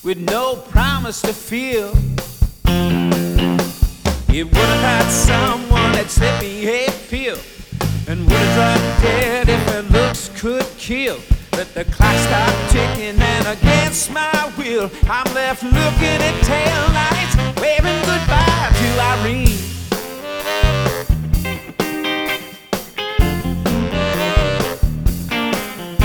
with no promise to feel. It would have had someone that slipped me a pill, and would have dropped dead if her looks could kill. But the clock stopped ticking, and against my will, I'm left looking at tail lights, waving goodbye to Irene.